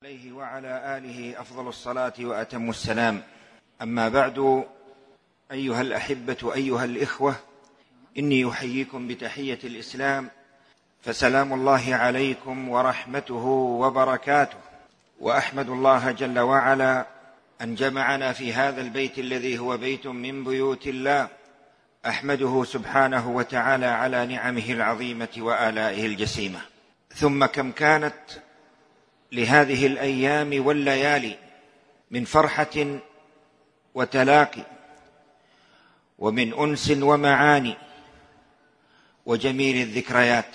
عليه وعلى آله أفضل الصلاة وأتم السلام. أما بعد، أيها الأحبة أيها الإخوة، إني أحييكم بتحية الإسلام، فسلام الله عليكم ورحمته وبركاته. وأحمد الله جل وعلا أن جمعنا في هذا البيت الذي هو بيت من بيوت الله، أحمده سبحانه وتعالى على نعمه العظيمة وآلائه الجسيمة. ثم كم كانت لهذه الأيام والليالي من فرحة وتلاقي، ومن أنس ومعاني، وجميل الذكريات.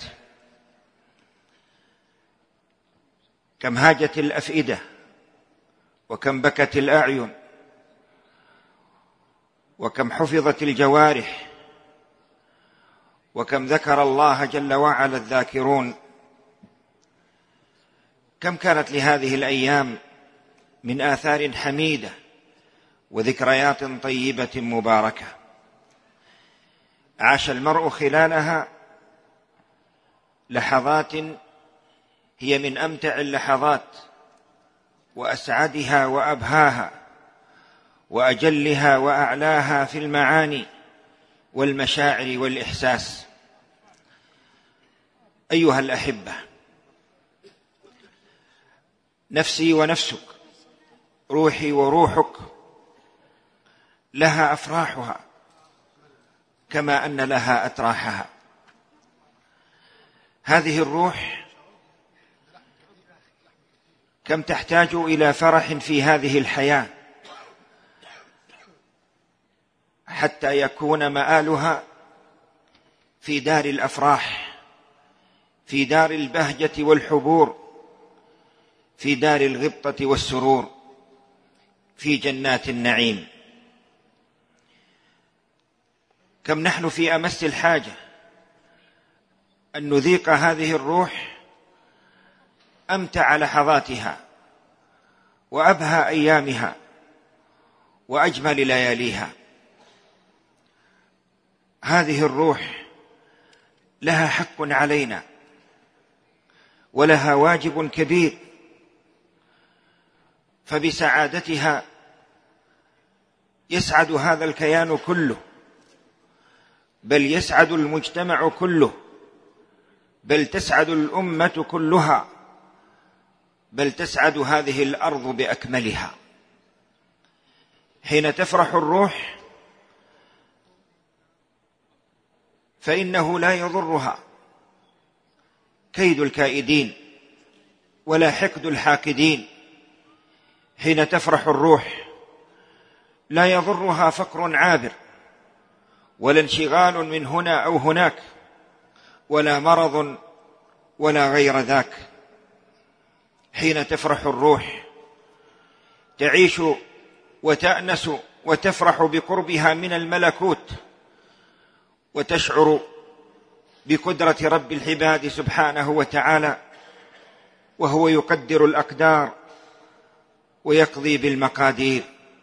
كم هاجت الأفئدة، وكم بكت الأعين، وكم حفظت الجوارح، وكم ذكر الله جل وعلا الذاكرون. كم كانت لهذه الأيام من آثار حميدة وذكريات طيبة مباركة، عاش المرء خلالها لحظات هي من أمتع اللحظات وأسعدها وأبهاها وأجلها وأعلاها في المعاني والمشاعر والإحساس. أيها الأحبة، نفسي ونفسك، روحي وروحك، لها أفراحها كما أن لها أتراحها. هذه الروح كم تحتاج إلى فرح في هذه الحياة حتى يكون مآلها في دار الأفراح، في دار البهجة والحبور، في دار الغبطة والسرور، في جنات النعيم. كم نحن في أمس الحاجة أن نذيق هذه الروح أمتع لحظاتها وأبهى أيامها وأجمل لياليها. هذه الروح لها حق علينا ولها واجب كبير، فبسعادتها يسعد هذا الكيان كله، بل يسعد المجتمع كله، بل تسعد الأمة كلها، بل تسعد هذه الأرض بأكملها. حين تفرح الروح فإنه لا يضرها كيد الكائدين ولا حقد الحاقدين. حين تفرح الروح لا يضرها فقر عابر، ولا انشغال من هنا أو هناك، ولا مرض، ولا غير ذاك. حين تفرح الروح تعيش وتأنس وتفرح بقربها من الملكوت، وتشعر بقدرة رب العباد سبحانه وتعالى، وهو يقدر الأقدار ويقضي بالمقادير.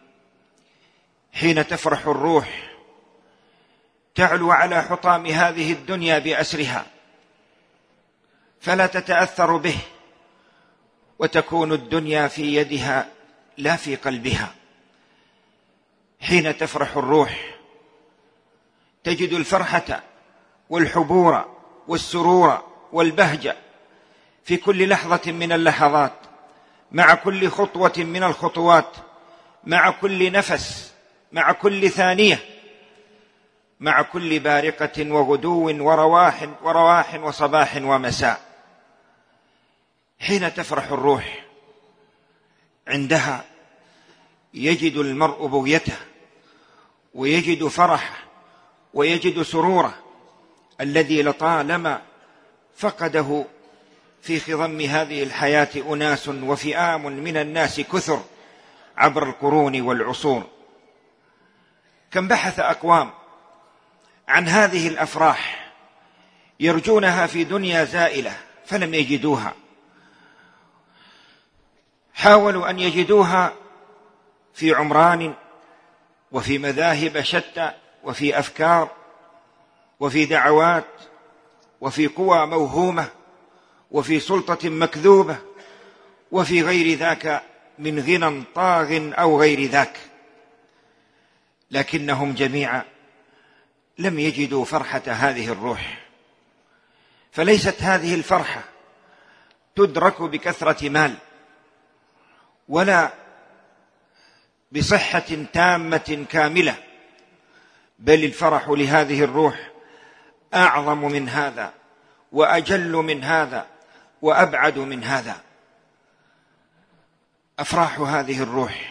حين تفرح الروح تعلو على حطام هذه الدنيا بأسرها، فلا تتأثر به، وتكون الدنيا في يدها لا في قلبها. حين تفرح الروح تجد الفرحة والحبور والسرور والبهجة في كل لحظة من اللحظات، مع كل خطوة من الخطوات، مع كل نفس، مع كل ثانية، مع كل بارقة وغدو ورواح وصباح ومساء. حين تفرح الروح عندها يجد المرء بغيته، ويجد فرحه، ويجد سروره الذي لطالما فقده في خضم هذه الحياة أناس وفئام من الناس كثر عبر القرون والعصور. كم بحث أقوام عن هذه الأفراح يرجونها في دنيا زائلة فلم يجدوها، حاولوا أن يجدوها في عمران وفي مذاهب شتى، وفي أفكار، وفي دعوات، وفي قوى موهومة، وفي سلطة مكذوبة، وفي غير ذاك من غنى طاغ أو غير ذاك، لكنهم جميعا لم يجدوا فرحة هذه الروح. فليست هذه الفرحة تدرك بكثرة مال ولا بصحة تامة كاملة، بل الفرح لهذه الروح أعظم من هذا وأجل من هذا وأبعد من هذا. أفراح هذه الروح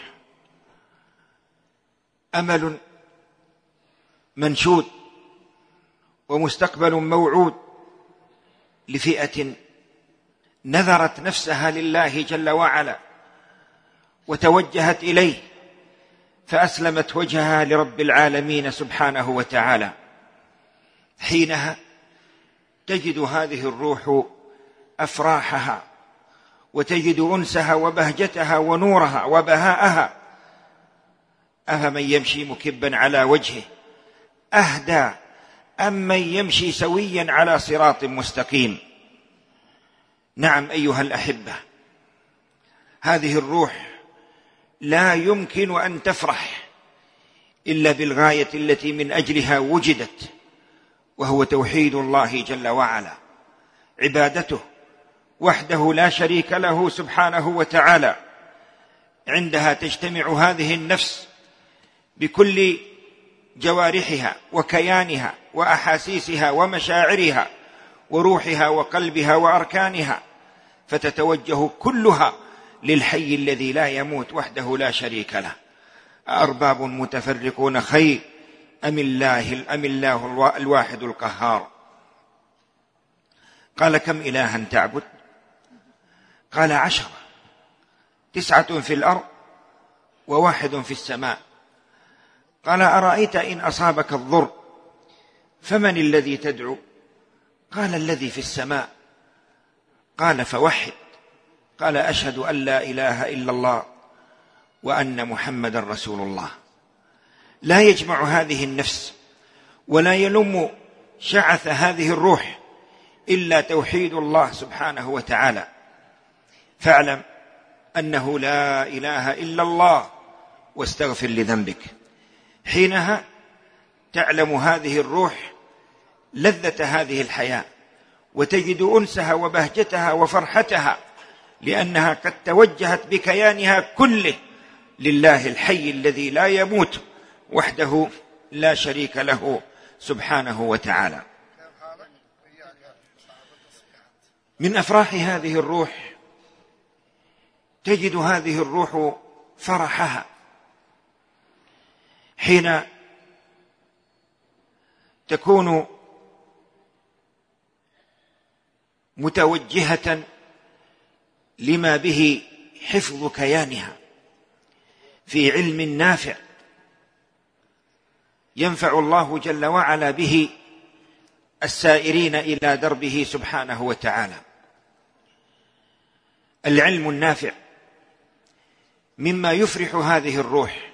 أمل منشود ومستقبل موعود لفئة نذرت نفسها لله جل وعلا وتوجهت إليه فأسلمت وجهها لرب العالمين سبحانه وتعالى. حينها تجد هذه الروح أفراحها وتجد أنسها وبهجتها ونورها وبهاءها. أفمن يمشي مكبا على وجهه أهدى أمن يمشي سويا على صراط مستقيم. نعم أيها الأحبة، هذه الروح لا يمكن أن تفرح إلا بالغاية التي من أجلها وجدت، وهو توحيد الله جل وعلا، عبادته وحده لا شريك له سبحانه وتعالى. عندها تجتمع هذه النفس بكل جوارحها وكيانها وأحاسيسها ومشاعرها وروحها وقلبها وأركانها، فتتوجه كلها للحي الذي لا يموت وحده لا شريك له. أأرباب متفرقون خير أم الله الواحد القهار. قال كم إلها تعبد؟ قال 10، 9 في الأرض و1 في السماء. قال أرأيت إن أصابك الضر فمن الذي تدعو؟ قال الذي في السماء. قال فوحد. قال أشهد أن لا إله إلا الله وأن محمد رسول الله. لا يجمع هذه النفس ولا يلم شعث هذه الروح إلا توحيد الله سبحانه وتعالى. فاعلم أنه لا إله إلا الله واستغفر لذنبك. حينها تعلم هذه الروح لذة هذه الحياة وتجد أنسها وبهجتها وفرحتها، لأنها قد توجهت بكيانها كله لله الحي الذي لا يموت وحده لا شريك له سبحانه وتعالى. من أفراح هذه الروح تجد هذه الروح فرحها حين تكون متوجهة لما به حفظ كيانها في علم نافع ينفع الله جل وعلا به السائرين إلى دربه سبحانه وتعالى. العلم النافع مما يفرح هذه الروح.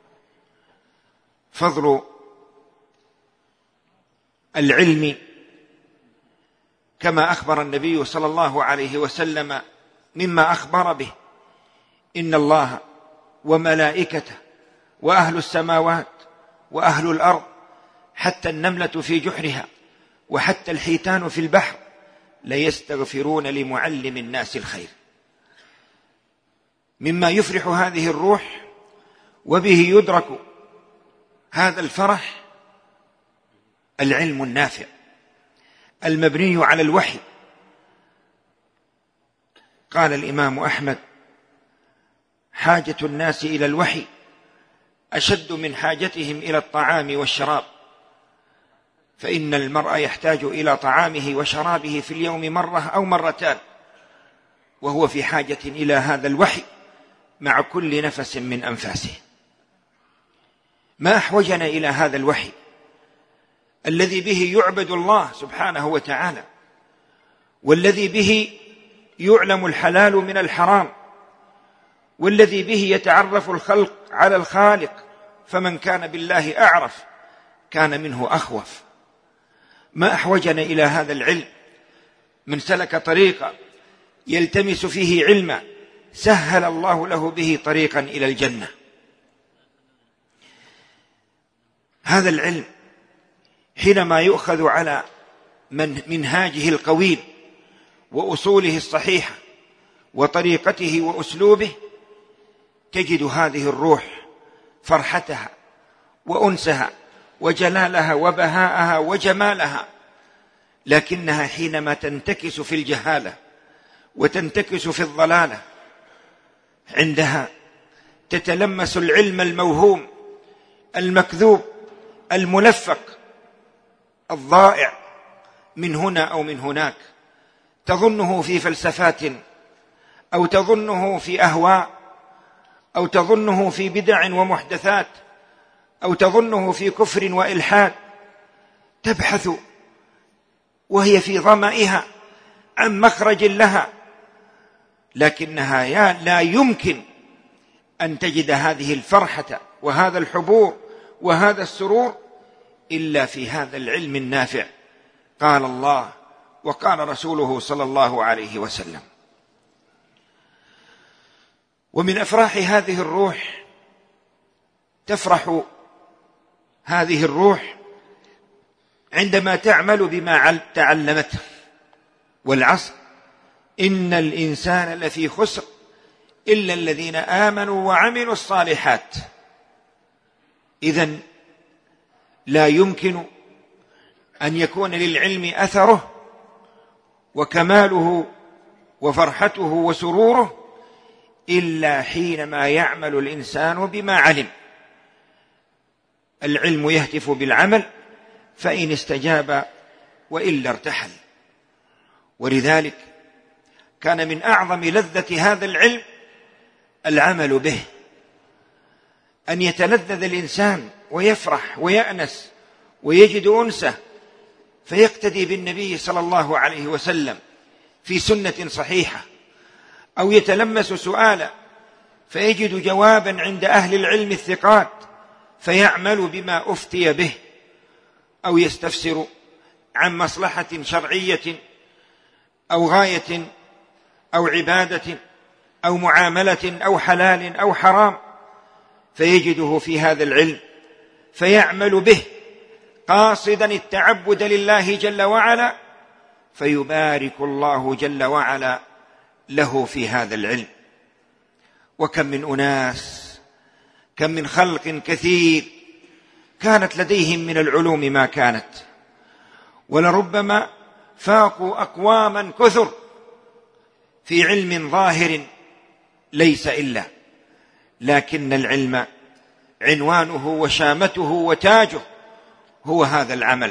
فضل العلم كما أخبر النبي صلى الله عليه وسلم مما أخبر به: إن الله وملائكته وأهل السماوات وأهل الأرض حتى النملة في جحرها وحتى الحيتان في البحر ليستغفرون لمعلم الناس الخير. مما يفرح هذه الروح وبه يدرك هذا الفرح العلم النافع المبني على الوحي. قال الإمام أحمد: حاجة الناس إلى الوحي أشد من حاجتهم إلى الطعام والشراب، فإن المرء يحتاج إلى طعامه وشرابه في اليوم مرة أو مرتان، وهو في حاجة إلى هذا الوحي مع كل نفس من أنفاسه. ما أحوجنا إلى هذا الوحي الذي به يعبد الله سبحانه وتعالى، والذي به يعلم الحلال من الحرام، والذي به يتعرف الخلق على الخالق، فمن كان بالله أعرف كان منه أخوف. ما أحوجنا إلى هذا العلم. من سلك طريقا يلتمس فيه علما سهل الله له به طريقا إلى الجنة. هذا العلم حينما يؤخذ على منهاجه القويم وأصوله الصحيحة وطريقته وأسلوبه، تجد هذه الروح فرحتها وأنسها وجلالها وبهاءها وجمالها. لكنها حينما تنتكس في الجهالة وتنتكس في الضلالة، عندها تتلمس العلم الموهوم المكذوب الملفق الضائع من هنا أو من هناك، تظنه في فلسفات، أو تظنه في أهواء، أو تظنه في بدع ومحدثات، أو تظنه في كفر وإلحاد، تبحث وهي في ظمئها عن مخرج لها، لكنها لا يمكن أن تجد هذه الفرحة وهذا الحبور وهذا السرور إلا في هذا العلم النافع. قال الله وقال رسوله صلى الله عليه وسلم. ومن أفراح هذه الروح، تفرح هذه الروح عندما تعمل بما تعلمته. والعصر إن الإنسان لفي خسر إلا الذين آمنوا وعملوا الصالحات. إذن لا يمكن أن يكون للعلم أثره وكماله وفرحته وسروره إلا حينما يعمل الإنسان بما علم. العلم يهتف بالعمل، فإن استجاب وإلا ارتحل. ولذلك كان من أعظم لذة هذا العلم العمل به، أن يتلذذ الإنسان ويفرح ويأنس ويجد أنسه، فيقتدي بالنبي صلى الله عليه وسلم في سنة صحيحة، أو يتلمس سؤالا فيجد جوابا عند أهل العلم الثقات فيعمل بما أفتي به، أو يستفسر عن مصلحة شرعية أو غاية أو عبادة أو معاملة أو حلال أو حرام، فيجده في هذا العلم فيعمل به قاصدا التعبد لله جل وعلا، فيبارك الله جل وعلا له في هذا العلم. وكم من أناس، كم من خلق كثير كانت لديهم من العلوم ما كانت، ولربما فاقوا أقواما كثر في علم ظاهر ليس إلا، لكن العلم عنوانه وشامته وتاجه هو هذا العمل.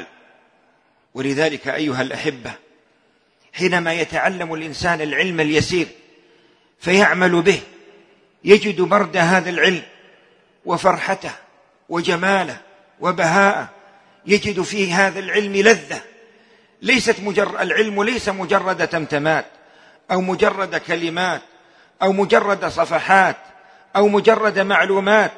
ولذلك أيها الأحبة، حينما يتعلم الإنسان العلم اليسير فيعمل به، يجد برد هذا العلم وفرحته وجماله وبهاءه، يجد في هذا العلم لذة. العلم ليس مجرد تمتمات أو مجرد كلمات أو مجرد صفحات أو مجرد معلومات،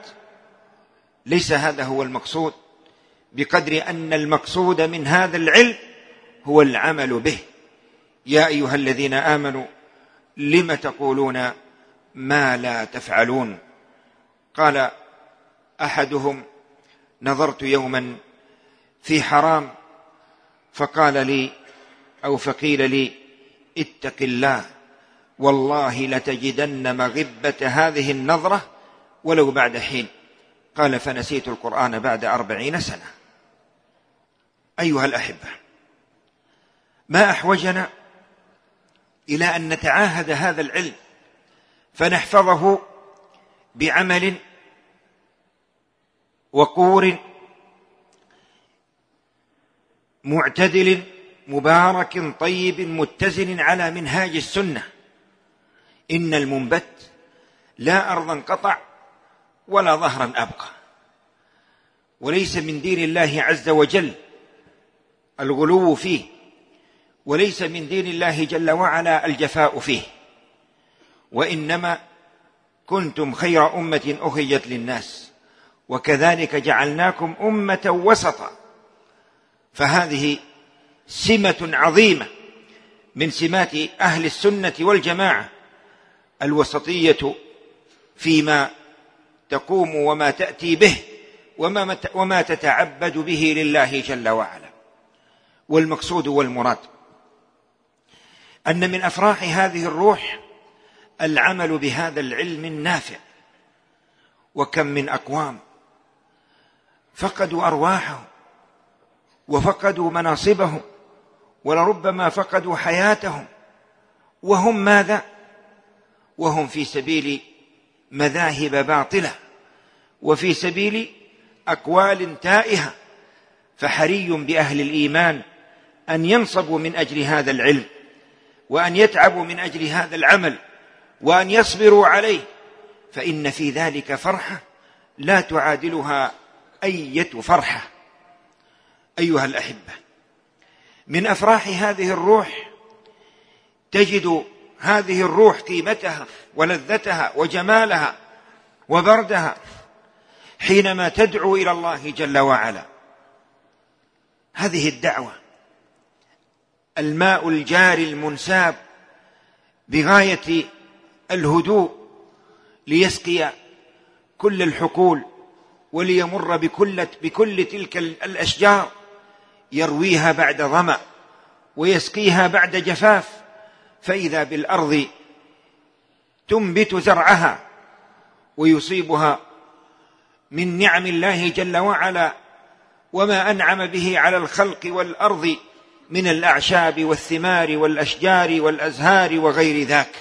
ليس هذا هو المقصود، بقدر أن المقصود من هذا العلم هو العمل به. يا أيها الذين آمنوا لم تقولون ما لا تفعلون. قال أحدهم: نظرت يوما في حرام فقيل لي اتق الله، والله لتجدن مغبة هذه النظرة ولو بعد حين. قال: فنسيت القرآن بعد 40 سنة. أيها الأحبة، ما أحوجنا إلى أن نتعاهد هذا العلم فنحفظه بعمل وقور معتدل مبارك طيب متزن على منهاج السنة. إن المنبت لا أرضا قطع ولا ظهرا أبقى، وليس من دين الله عز وجل الغلو فيه، وليس من دين الله جل وعلا الجفاء فيه، وإنما كنتم خير أمة أخرجت للناس وكذلك جعلناكم أمة وسطا. فهذه سمة عظيمة من سمات أهل السنة والجماعة، الوسطية فيما تقوم وما تأتي به وما تتعبد به لله جل وعلا. والمقصود والمراد أن من أفراح هذه الروح العمل بهذا العلم النافع. وكم من أقوام فقدوا أرواحهم وفقدوا مناصبهم ولربما فقدوا حياتهم، وهم ماذا؟ وهم في سبيل مذاهب باطلة وفي سبيل أقوال تائهة. فحري بأهل الإيمان أن ينصبوا من أجل هذا العلم، وأن يتعبوا من أجل هذا العمل، وأن يصبروا عليه، فإن في ذلك فرحة لا تعادلها أية فرحة. أيها الأحبة، من أفراح هذه الروح تجد هذه الروح قيمتها ولذتها وجمالها وبردها حينما تدعو إلى الله جل وعلا. هذه الدعوة الماء الجاري المنساب بغاية الهدوء ليسقي كل الحقول وليمر بكل تلك الأشجار، يرويها بعد ظمأ ويسقيها بعد جفاف، فإذا بالأرض تنبت زرعها ويصيبها من نعم الله جل وعلا وما أنعم به على الخلق والأرض من الأعشاب والثمار والأشجار والأزهار وغير ذاك،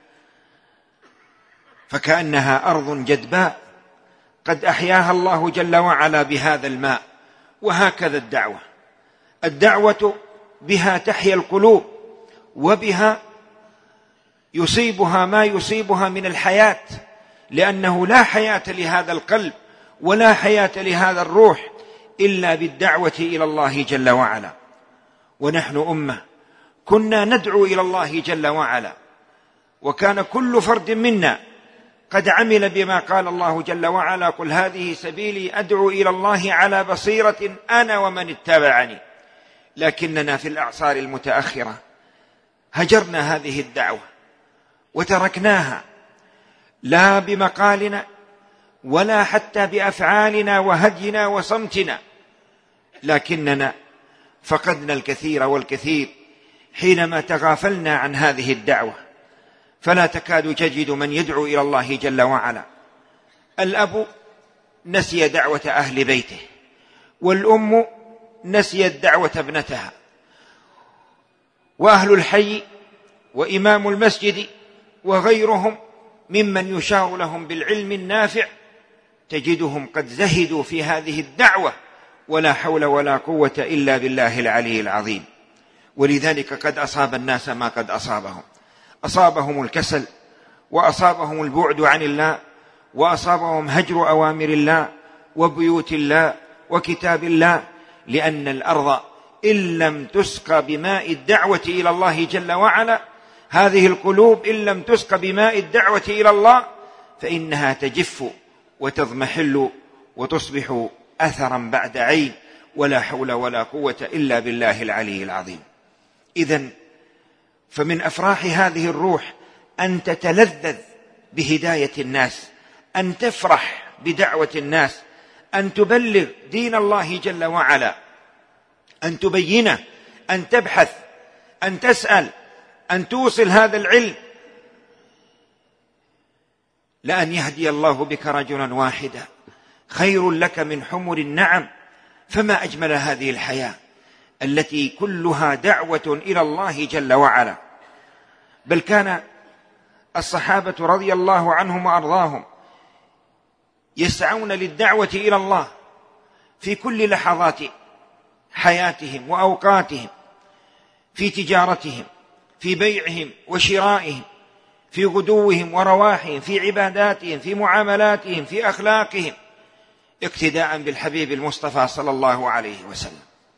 فكأنها أرض جدباء قد أحياها الله جل وعلا بهذا الماء. وهكذا الدعوة بها تحيا القلوب، وبها يصيبها ما يصيبها من الحياة، لأنه لا حياة لهذا القلب ولا حياة لهذا الروح إلا بالدعوة إلى الله جل وعلا. ونحن أمة كنا ندعو إلى الله جل وعلا، وكان كل فرد منا قد عمل بما قال الله جل وعلا: قل هذه سبيلي أدعو إلى الله على بصيرة أنا ومن اتبعني. لكننا في الأعصار المتأخرة هجرنا هذه الدعوة وتركناها، لا بمقالنا ولا حتى بأفعالنا وهدينا وصمتنا، لكننا فقدنا الكثير والكثير حينما تغافلنا عن هذه الدعوة. فلا تكاد تجد من يدعو إلى الله جل وعلا. الأب نسي دعوة أهل بيته، والأم نسيت دعوة ابنتها، وأهل الحي وإمام المسجد وغيرهم ممن يشار لهم بالعلم النافع تجدهم قد زهدوا في هذه الدعوة، ولا حول ولا قوة إلا بالله العلي العظيم. ولذلك قد أصاب الناس ما قد أصابهم الكسل، وأصابهم البعد عن الله، وأصابهم هجر أوامر الله وبيوت الله وكتاب الله، لأن الأرض إن لم تسقى بماء الدعوة إلى الله جل وعلا، هذه القلوب إن لم تسقى بماء الدعوة إلى الله فإنها تجف وتضمحل وتصبح أثرا بعد عين، ولا حول ولا قوة إلا بالله العلي العظيم. إذن فمن أفراح هذه الروح أن تتلذذ بهداية الناس، أن تفرح بدعوة الناس، أن تبلغ دين الله جل وعلا، أن تبينه، أن تبحث، أن تسأل، أن توصل هذا العلم. لأن يهدي الله بك رجلا واحدا خير لك من حمر النعم. فما أجمل هذه الحياة التي كلها دعوة إلى الله جل وعلا. بل كان الصحابة رضي الله عنهم وأرضاهم يسعون للدعوة إلى الله في كل لحظات حياتهم وأوقاتهم، في تجارتهم، في بيعهم وشرائهم، في غدوهم ورواحهم، في عباداتهم، في معاملاتهم، في أخلاقهم، اقتداء بالحبيب المصطفى صلى الله عليه وسلم.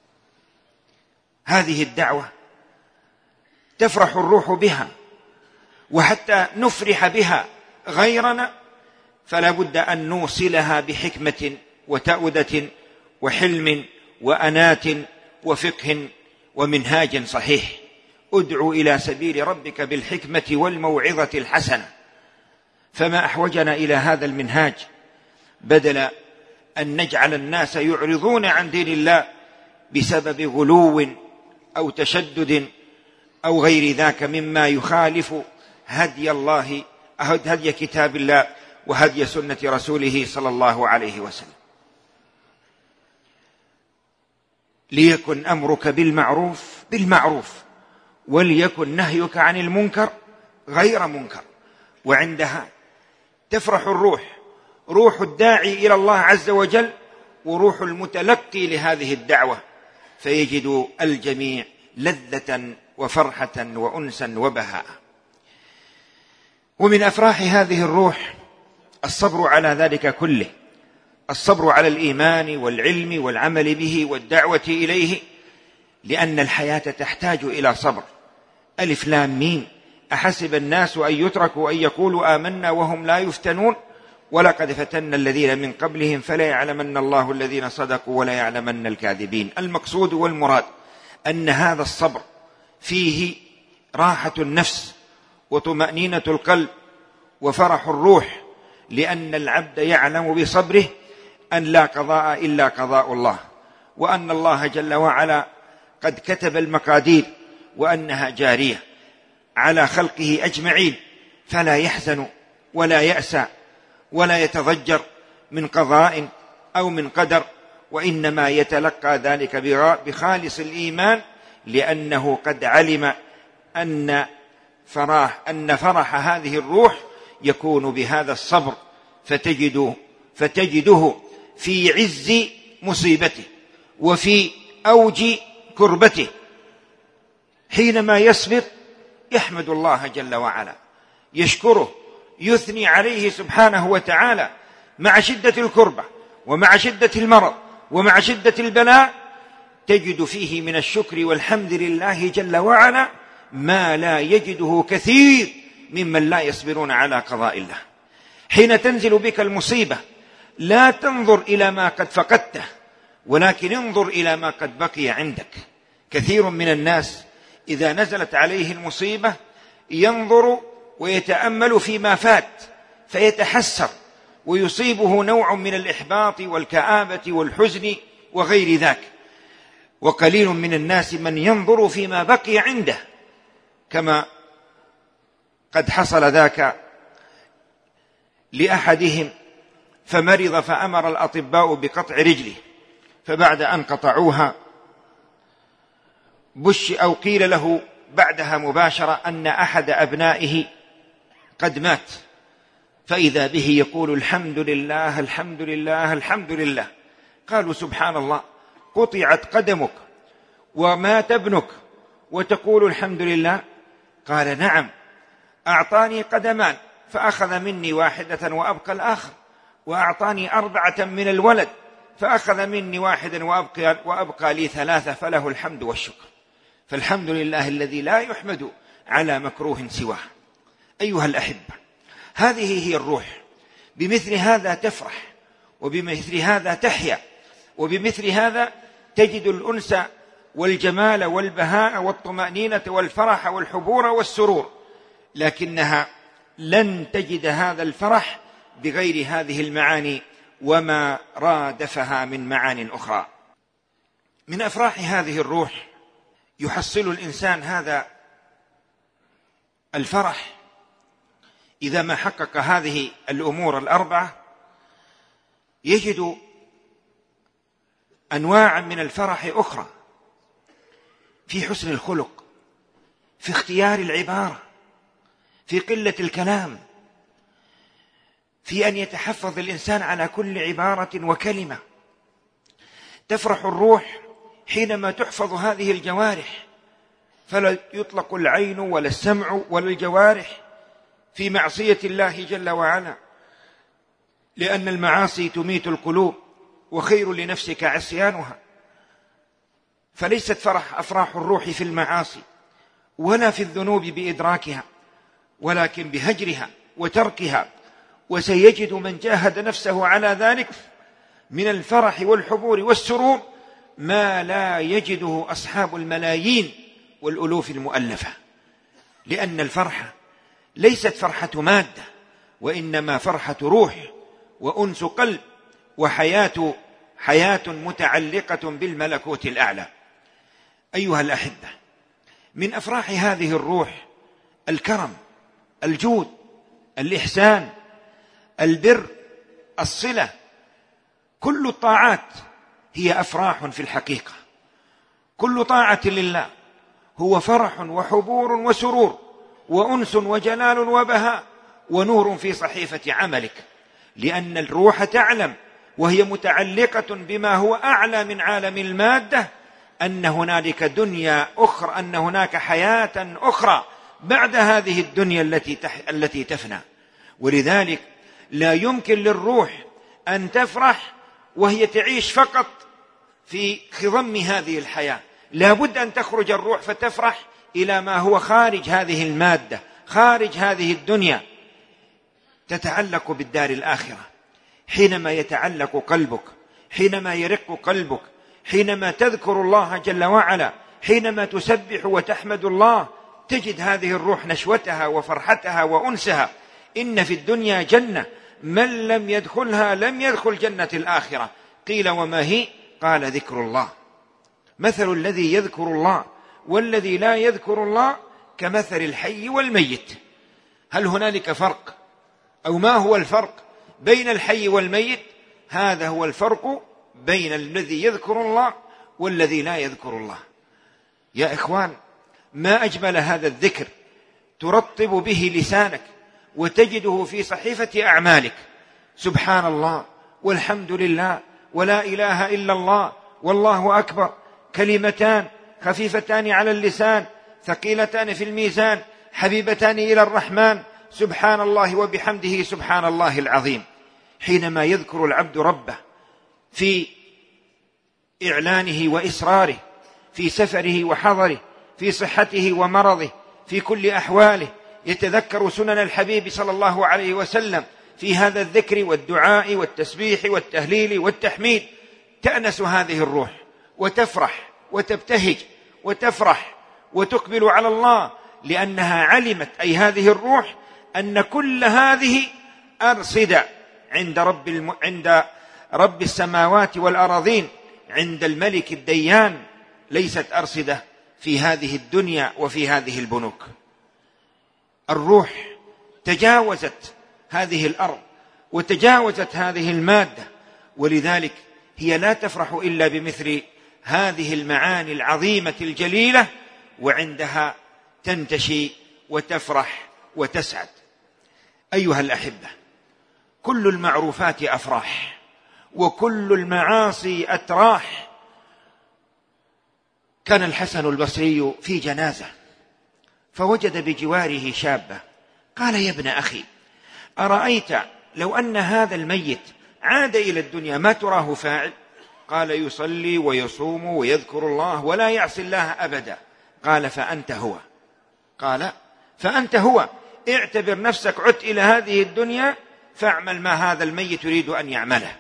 هذه الدعوة تفرح الروح بها، وحتى نفرح بها غيرنا فلا بد أن نوصلها بحكمة وتأودة وحلم وأنات وفقه ومنهاج صحيح. ادعو إلى سبيل ربك بالحكمة والموعظة الحسنة فما أحوجنا إلى هذا المنهاج، بدل أن نجعل الناس يعرضون عن دين الله بسبب غلو أو تشدد أو غير ذاك مما يخالف هدي الله، هدي كتاب الله وهدي سنة رسوله صلى الله عليه وسلم. ليكن أمرك بالمعروف بالمعروف، وليكن نهيك عن المنكر غير منكر. وعندها تفرح الروح، روح الداعي إلى الله عز وجل وروح المتلقي لهذه الدعوة، فيجد الجميع لذة وفرحة وأنسا وبهاء. ومن أفراح هذه الروح الصبر على ذلك كله، الصبر على الإيمان والعلم والعمل به والدعوة إليه، لأن الحياة تحتاج إلى صبر. ألف لام ميم، أحسب الناس أن يتركوا أن يقولوا آمنا وهم لا يفتنون ولقد فتنا الذين من قبلهم فلا يعلمن الله الذين صدقوا ولا يعلمن الكاذبين. المقصود والمراد أن هذا الصبر فيه راحة النفس وطمأنينة القلب وفرح الروح، لأن العبد يعلم بصبره أن لا قضاء إلا قضاء الله، وأن الله جل وعلا قد كتب المقادير وأنها جارية على خلقه أجمعين، فلا يحزن ولا يأسى ولا يتضجر من قضاء أو من قدر، وإنما يتلقى ذلك بخالص الإيمان، لأنه قد علم أن فرح هذه الروح يكون بهذا الصبر، فتجده في عز مصيبته وفي أوج كربته. حينما يصبر يحمد الله جل وعلا، يشكره، يثني عليه سبحانه وتعالى مع شدة الكربة ومع شدة المرض ومع شدة البلاء، تجد فيه من الشكر والحمد لله جل وعلا ما لا يجده كثير ممن لا يصبرون على قضاء الله. حين تنزل بك المصيبة لا تنظر إلى ما قد فقدته، ولكن انظر إلى ما قد بقي عندك. كثير من الناس إذا نزلت عليه المصيبة ينظر ويتأمل فيما فات فيتحسر ويصيبه نوع من الإحباط والكآبة والحزن وغير ذاك، وقليل من الناس من ينظر فيما بقي عنده، كما قد حصل ذاك لأحدهم فمرض فأمر الأطباء بقطع رجله، فبعد أن قطعوها أو قيل له بعدها مباشرة أن أحد أبنائه قد مات، فإذا به يقول الحمد لله الحمد لله الحمد لله. قالوا سبحان الله، قطعت قدمك ومات ابنك وتقول الحمد لله؟ قال نعم، أعطاني قدمان فأخذ مني واحدة وأبقى الآخر، وأعطاني 4 من الولد فأخذ مني 1 وأبقى لي 3، فله الحمد والشكر. فالحمد لله الذي لا يحمد على مكروه سواه. أيها الأحبة، هذه هي الروح، بمثل هذا تفرح، وبمثل هذا تحيا، وبمثل هذا تجد الأنس والجمال والبهاء والطمأنينة والفرح والحبور والسرور، لكنها لن تجد هذا الفرح بغير هذه المعاني وما رادفها من معان أخرى. من أفراح هذه الروح يحصل الإنسان هذا الفرح إذا ما حقق هذه الأمور الأربعة، يجد أنواع من الفرح أخرى، في حسن الخلق، في اختيار العبارة، في قلة الكلام، في أن يتحفظ الإنسان على كل عبارة وكلمة. تفرح الروح حينما تحفظ هذه الجوارح، فلا يطلق العين ولا السمع ولا الجوارح في معصية الله جل وعلا، لأن المعاصي تميت القلوب وخير لنفسك عصيانها. فليست أفراح الروح في المعاصي ولا في الذنوب بإدراكها، ولكن بهجرها وتركها. وسيجد من جاهد نفسه على ذلك من الفرح والحبور والسرور ما لا يجده أصحاب الملايين والألوف المؤلفة، لأن الفرحة ليست فرحة مادة وإنما فرحة روح وأنس قلب حياة متعلقة بالملكوت الأعلى. أيها الأحبة، من أفراح هذه الروح الكرم، الجود، الإحسان، البر، الصلة. كل الطاعات هي أفراح في الحقيقة. كل طاعة لله هو فرح وحبور وسرور وأنس وجلال وبهاء ونور في صحيفة عملك، لأن الروح تعلم وهي متعلقة بما هو أعلى من عالم المادة أن هنالك دنيا أخرى، أن هناك حياة أخرى بعد هذه الدنيا التي تفنى. ولذلك لا يمكن للروح أن تفرح وهي تعيش فقط في خضم هذه الحياة. لا بد أن تخرج الروح فتفرح إلى ما هو خارج هذه المادة، خارج هذه الدنيا، تتعلق بالدار الآخرة. حينما يتعلق قلبك، حينما يرق قلبك، حينما تذكر الله جل وعلا، حينما تسبح وتحمد الله، تجد هذه الروح نشوتها وفرحتها وأنسها. إن في الدنيا جنة من لم يدخلها لم يدخل جنة الآخرة. قيل وما هي؟ قال ذكر الله. مثل الذي يذكر الله والذي لا يذكر الله كمثل الحي والميت. هل هنالك فرق؟ أو ما هو الفرق بين الحي والميت؟ هذا هو الفرق بين الذي يذكر الله والذي لا يذكر الله. يا إخوان، ما أجمل هذا الذكر ترطب به لسانك وتجده في صحيفة أعمالك. سبحان الله والحمد لله ولا إله إلا الله والله أكبر، كلمتان خفيفتان على اللسان ثقيلتان في الميزان حبيبتان إلى الرحمن. سبحان الله وبحمده سبحان الله العظيم. حينما يذكر العبد ربه في إعلانه وإسراره، في سفره وحضره، في صحته ومرضه، في كل أحواله، يتذكر سنن الحبيب صلى الله عليه وسلم في هذا الذكر والدعاء والتسبيح والتهليل والتحميد، تأنس هذه الروح وتفرح وتبتهج وتفرح وتقبل على الله، لأنها علمت، أي هذه الروح، أن كل هذه أرصدة عند رب السماوات والأراضين، عند الملك الديان، ليست أرصدة في هذه الدنيا وفي هذه البنوك. الروح تجاوزت هذه الأرض وتجاوزت هذه المادة، ولذلك هي لا تفرح إلا بمثل هذه المعاني العظيمة الجليلة، وعندها تنتشي وتفرح وتسعد. أيها الأحبة، كل المعروفات أفراح وكل المعاصي أتراح. كان الحسن البصري في جنازة فوجد بجواره شابة، قال: يا ابن أخي، أرأيت لو أن هذا الميت عاد إلى الدنيا ما تراه فاعل؟ قال: يصلي ويصوم ويذكر الله ولا يعصي الله أبدا. قال: فأنت هو. قال: فأنت هو، اعتبر نفسك عدت إلى هذه الدنيا فاعمل ما هذا الميت يريد أن يعمله.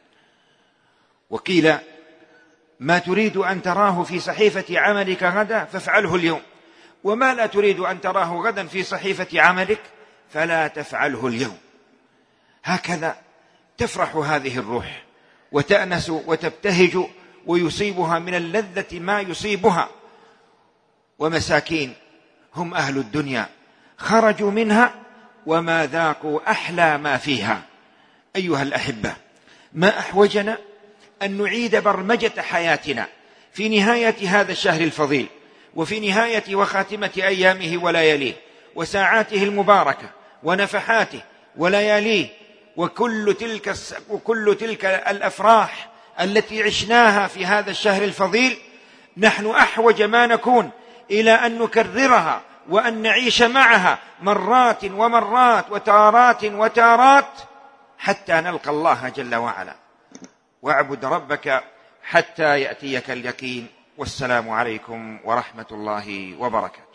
وقيل: ما تريد أن تراه في صحيفة عملك غدا فافعله اليوم، وما لا تريد أن تراه غدا في صحيفة عملك فلا تفعله اليوم. هكذا تفرح هذه الروح وتأنس وتبتهج ويصيبها من اللذة ما يصيبها. ومساكين هم أهل الدنيا خرجوا منها وما ذاقوا أحلى ما فيها. أيها الأحبة، ما أحوجنا أن نعيد برمجة حياتنا في نهاية هذا الشهر الفضيل، وفي نهاية وخاتمة أيامه ولياليه وساعاته المباركة ونفحاته ولياليه، وكل تلك الأفراح التي عشناها في هذا الشهر الفضيل. نحن أحوج ما نكون إلى أن نكررها وأن نعيش معها مرات ومرات وتارات وتارات حتى نلقى الله جل وعلا. واعبد ربك حتى يأتيك اليقين. والسلام عليكم ورحمة الله وبركاته.